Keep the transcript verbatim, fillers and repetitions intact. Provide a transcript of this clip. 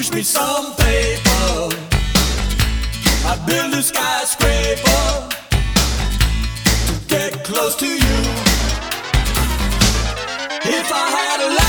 wish me some paper. I'd build a skyscraper to get close to you. If I had a